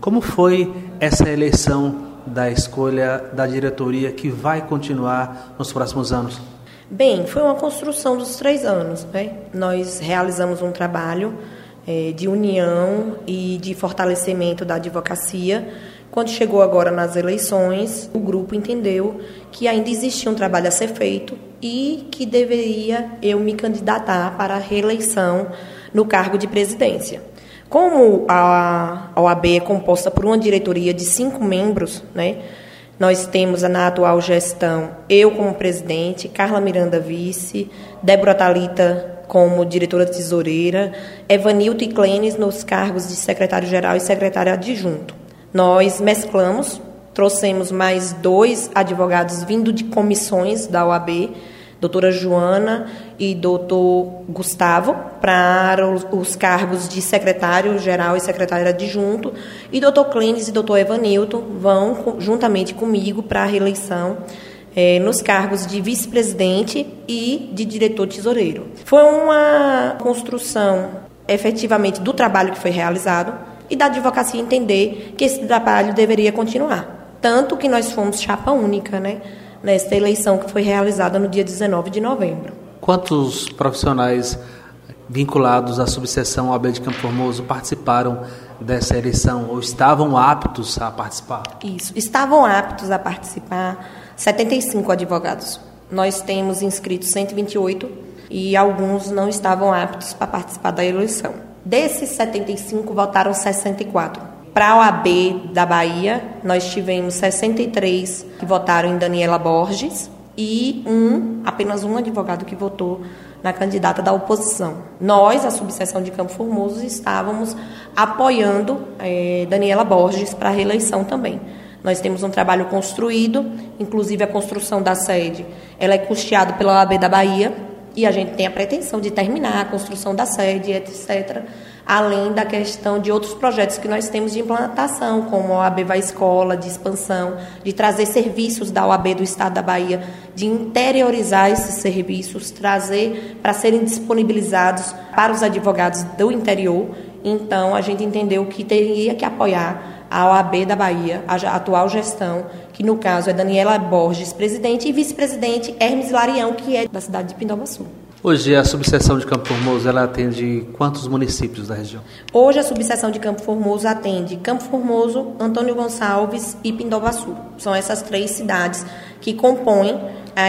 Como foi essa eleição da escolha da diretoria que vai continuar nos próximos anos? Bem, foi uma construção dos 3 anos, né? Nós realizamos um trabalho de união e de fortalecimento da advocacia. Quando chegou agora nas eleições, o grupo entendeu que ainda existia um trabalho a ser feito e que deveria eu me candidatar para a reeleição no cargo de presidência. Como a OAB é composta por uma diretoria de 5 membros, né? Nós temos na atual gestão eu como presidente, Carla Miranda vice, Débora Thalita como diretora tesoureira, Evanilton e Clênis nos cargos de secretário-geral e secretário adjunto. Nós mesclamos, trouxemos mais 2 advogados vindo de comissões da OAB, doutora Joana e doutor Gustavo, para os cargos de secretário-geral e secretário adjunto, e doutor Clênis e doutor Evanilton vão juntamente comigo para a reeleição nos cargos de vice-presidente e de diretor tesoureiro. Foi uma construção, efetivamente, do trabalho que foi realizado e da advocacia entender que esse trabalho deveria continuar. Tanto que nós fomos chapa única, né, nesta eleição que foi realizada no dia 19 de novembro. Quantos profissionais vinculados à subseção OAB de Campo Formoso participaram dessa eleição ou estavam aptos a participar? Isso, estavam aptos a participar 75 advogados. Nós temos inscritos 128 e alguns não estavam aptos para participar da eleição. Desses 75, votaram 64. Para a OAB da Bahia, nós tivemos 63 que votaram em Daniela Borges e apenas um advogado que votou na candidata da oposição. Nós, a subseção de Campo Formoso, estávamos apoiando Daniela Borges para a reeleição também. Nós temos um trabalho construído, inclusive a construção da sede, ela é custeada pela OAB da Bahia e a gente tem a pretensão de terminar a construção da sede, etc., além da questão de outros projetos que nós temos de implantação, como a OAB Vai Escola, de expansão, de trazer serviços da OAB do Estado da Bahia, de interiorizar esses serviços, trazer para serem disponibilizados para os advogados do interior. Então, a gente entendeu que teria que apoiar a OAB da Bahia, a atual gestão, que no caso é Daniela Borges, presidente, e vice-presidente Hermes Larião, que é da cidade de Pindobaçu. Hoje a subseção de Campo Formoso, ela atende quantos municípios da região? Hoje a subseção de Campo Formoso atende Campo Formoso, Antônio Gonçalves e Pindobaçu. São essas 3 cidades que compõem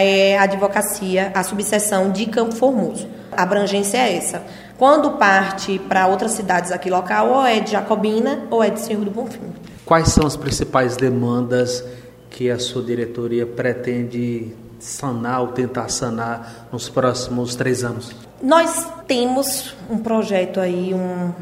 a advocacia, a subseção de Campo Formoso. A abrangência é essa. Quando parte para outras cidades aqui local, ou é de Jacobina ou é de Senhor do Bonfim. Quais são as principais demandas que a sua diretoria pretende sanar ou tentar sanar nos próximos 3 anos? Nós temos um projeto aí,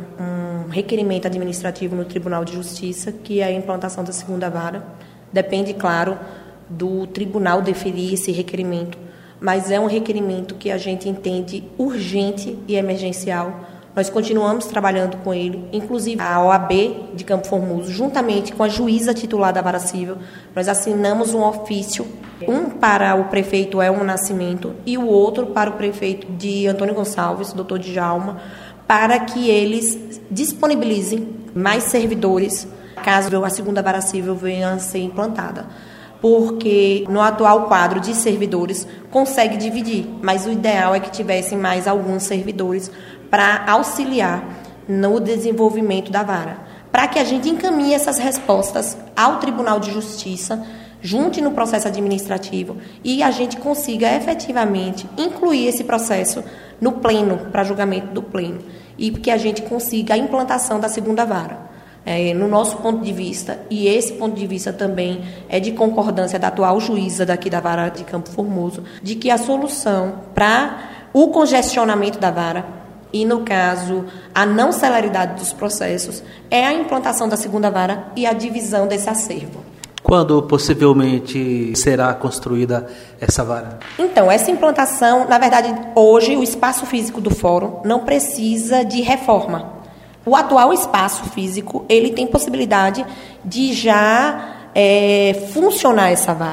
um requerimento administrativo no Tribunal de Justiça, que é a implantação da 2ª vara. Depende, claro, do tribunal deferir esse requerimento, mas é um requerimento que a gente entende urgente e emergencial. Nós continuamos trabalhando com ele, inclusive a OAB de Campo Formoso, juntamente com a juíza titular da Vara Civil, nós assinamos um ofício, um para o prefeito Elmo Nascimento e o outro para o prefeito de Antônio Gonçalves, doutor Djalma, para que eles disponibilizem mais servidores, caso a 2ª Vara Civil venha a ser implantada. Porque no atual quadro de servidores consegue dividir, mas o ideal é que tivessem mais alguns servidores para auxiliar no desenvolvimento da vara, para que a gente encaminhe essas respostas ao Tribunal de Justiça, junte no processo administrativo e a gente consiga efetivamente incluir esse processo no pleno, para julgamento do pleno, e que a gente consiga a implantação da 2ª vara. No nosso ponto de vista, e esse ponto de vista também é de concordância da atual juíza daqui da Vara de Campo Formoso, de que a solução para o congestionamento da vara e, no caso, a não celeridade dos processos é a implantação da 2ª vara e a divisão desse acervo. Quando possivelmente será construída essa vara? Então, essa implantação, na verdade, hoje o espaço físico do fórum não precisa de reforma. O atual espaço físico, ele tem possibilidade de já funcionar essa vara,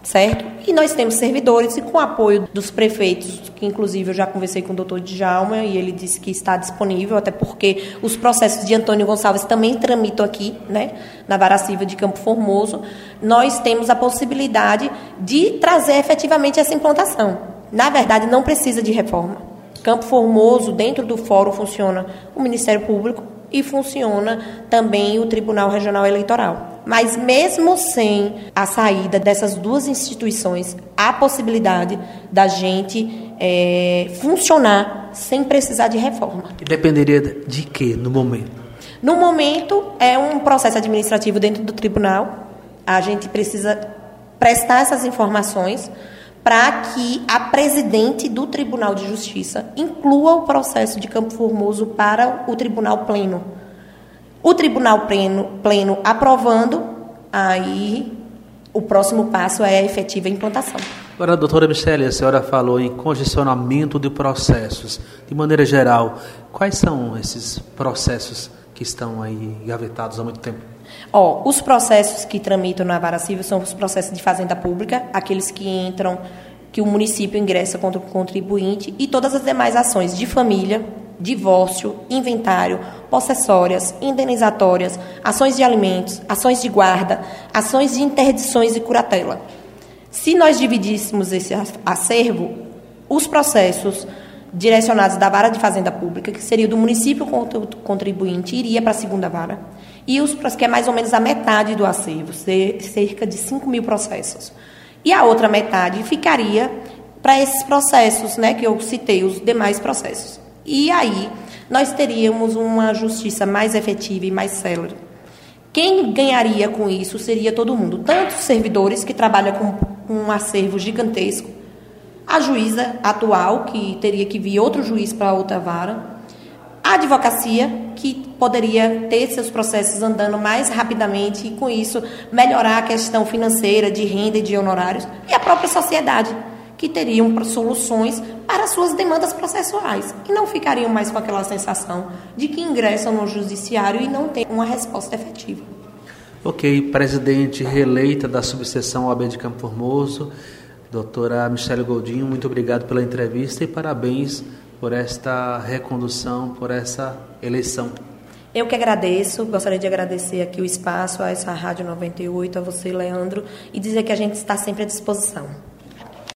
certo? E nós temos servidores e com o apoio dos prefeitos, que inclusive eu já conversei com o doutor Djalma e ele disse que está disponível, até porque os processos de Antônio Gonçalves também tramitam aqui, né, na Vara Civil de Campo Formoso. Nós temos a possibilidade de trazer efetivamente essa implantação. Na verdade, não precisa de reforma. Campo Formoso, dentro do fórum, funciona o Ministério Público e funciona também o Tribunal Regional Eleitoral. Mas mesmo sem a saída dessas duas instituições, há possibilidade da gente funcionar sem precisar de reforma. E dependeria de quê no momento? No momento, é um processo administrativo dentro do tribunal. A gente precisa prestar essas informações para que a presidente do Tribunal de Justiça inclua o processo de Campo Formoso para o Tribunal Pleno. O Tribunal Pleno aprovando, aí o próximo passo é a efetiva implantação. Agora, doutora Michele, a senhora falou em congestionamento de processos. De maneira geral, quais são esses processos que estão aí gavetados há muito tempo? Os processos que tramitam na Vara Civil são os processos de fazenda pública, aqueles que entram, que o município ingressa contra o contribuinte, e todas as demais ações de família, divórcio, inventário, possessórias, indenizatórias, ações de alimentos, ações de guarda, ações de interdições e curatela. Se nós dividíssemos esse acervo, os processos direcionados da Vara de Fazenda Pública, que seria do município contra o contribuinte, iria para a segunda vara, e os que é mais ou menos a metade do acervo, cerca de 5.000 processos. E a outra metade ficaria para esses processos, né, que eu citei, os demais processos. E aí nós teríamos uma justiça mais efetiva e mais célere. Quem ganharia com isso seria todo mundo, tanto os servidores, que trabalham com um acervo gigantesco, a juíza atual, que teria que vir outro juiz para outra vara, a advocacia, que poderia ter seus processos andando mais rapidamente e, com isso, melhorar a questão financeira, de renda e de honorários, e a própria sociedade, que teriam soluções para suas demandas processuais e não ficariam mais com aquela sensação de que ingressam no judiciário e não têm uma resposta efetiva. Ok, presidente reeleita da subseção OAB de Campo Formoso, doutora Michele Goldinho, muito obrigado pela entrevista e parabéns por esta recondução, por essa eleição. Eu que agradeço, gostaria de agradecer aqui o espaço, a essa Rádio 98, a você, Leandro, e dizer que a gente está sempre à disposição.